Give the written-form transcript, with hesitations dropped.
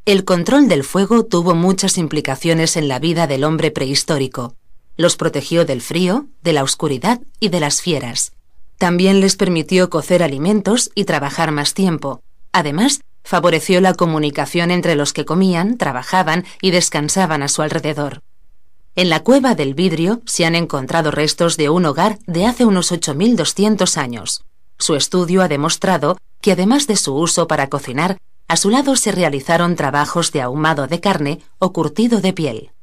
El control del fuego tuvo muchas implicaciones en la vida del hombre prehistórico. Los protegió del frío, de la oscuridad y de las fieras. También les permitió cocer alimentos y trabajar más tiempo. Además, favoreció la comunicación entre los que comían, trabajaban y descansaban a su alrededor. En la Cueva del Vidrio se han encontrado restos de un hogar de hace unos 8.200 años. Su estudio ha demostrado que además de su uso para cocinar, a su lado se realizaron trabajos de ahumado de carne o curtido de piel.